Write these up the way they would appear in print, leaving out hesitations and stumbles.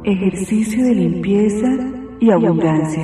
Ejercicio de limpieza y abundancia.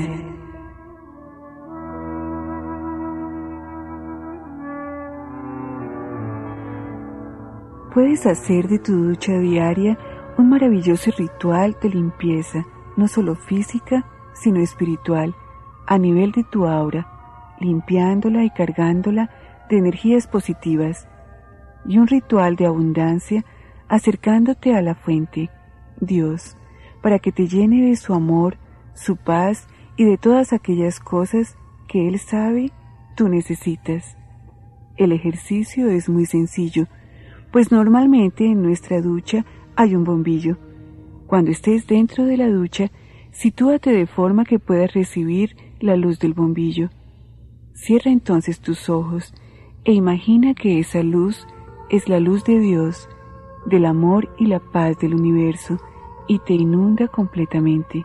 Puedes hacer de tu ducha diaria un maravilloso ritual de limpieza, no solo física, sino espiritual, a nivel de tu aura, limpiándola y cargándola de energías positivas, y un ritual de abundancia acercándote a la fuente, Dios, para que te llene de su amor, su paz y de todas aquellas cosas que Él sabe tú necesitas. El ejercicio es muy sencillo, pues normalmente en nuestra ducha hay un bombillo. Cuando estés dentro de la ducha, sitúate de forma que puedas recibir la luz del bombillo. Cierra entonces tus ojos e imagina que esa luz es la luz de Dios, del amor y la paz del universo, y te inunda completamente.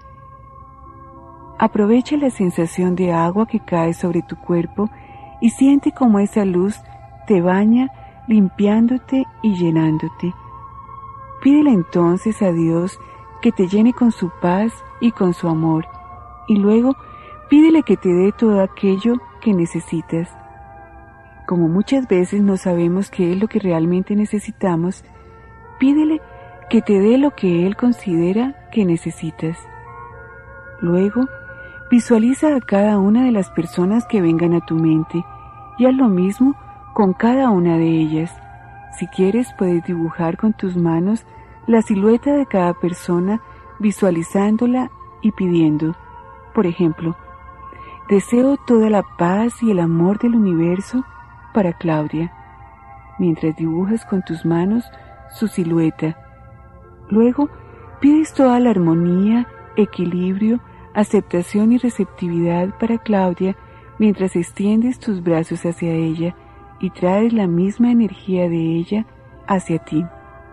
Aprovecha la sensación de agua que cae sobre tu cuerpo y siente cómo esa luz te baña, limpiándote y llenándote. Pídele entonces a Dios que te llene con su paz y con su amor, y luego pídele que te dé todo aquello que necesitas. Como muchas veces no sabemos qué es lo que realmente necesitamos, pídele que te dé lo que Él considera que necesitas. Luego, visualiza a cada una de las personas que vengan a tu mente y haz lo mismo con cada una de ellas. Si quieres, puedes dibujar con tus manos la silueta de cada persona, visualizándola y pidiendo. Por ejemplo, deseo toda la paz y el amor del universo para Claudia, mientras dibujas con tus manos su silueta. Luego, pides toda la armonía, equilibrio, aceptación y receptividad para Claudia mientras extiendes tus brazos hacia ella y traes la misma energía de ella hacia ti.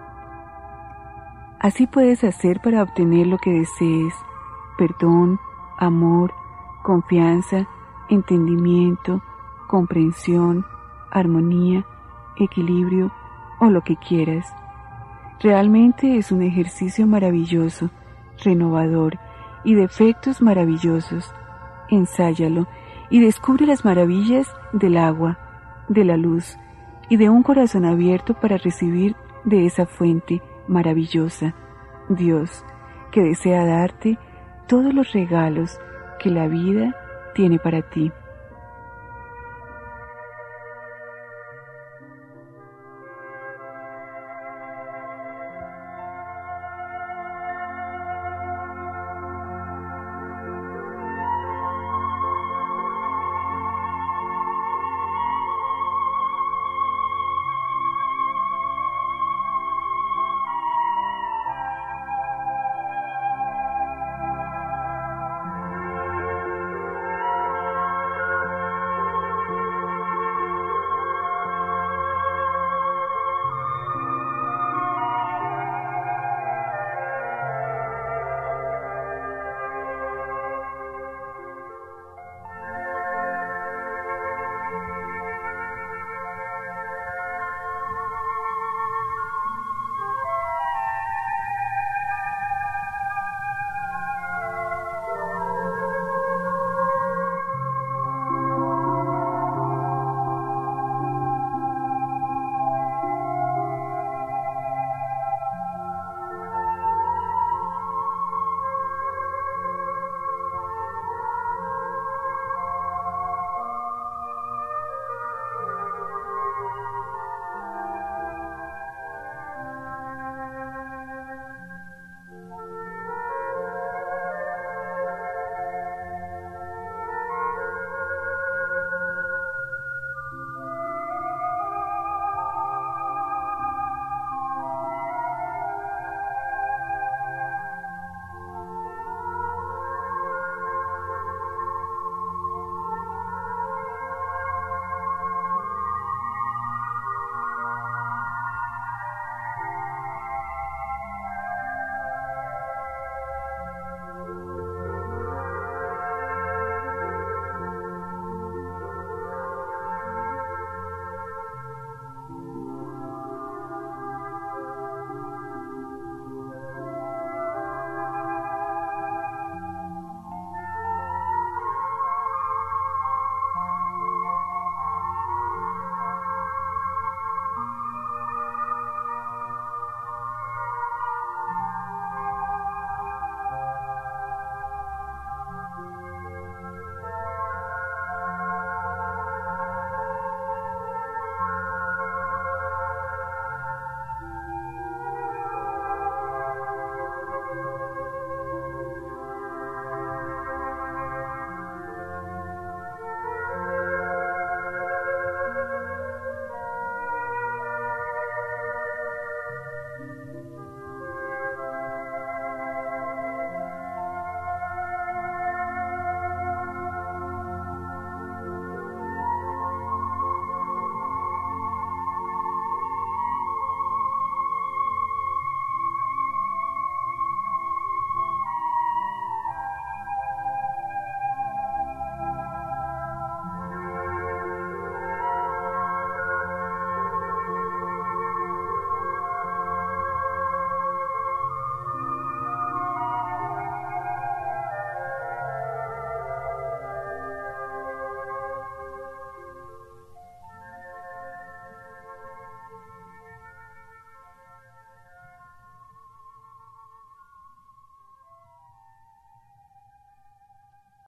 Así puedes hacer para obtener lo que desees: perdón, amor, confianza, entendimiento, comprensión, armonía, equilibrio o lo que quieras. Realmente es un ejercicio maravilloso, renovador y de efectos maravillosos. Ensáyalo y descubre las maravillas del agua, de la luz y de un corazón abierto para recibir de esa fuente maravillosa, Dios, que desea darte todos los regalos que la vida tiene para ti.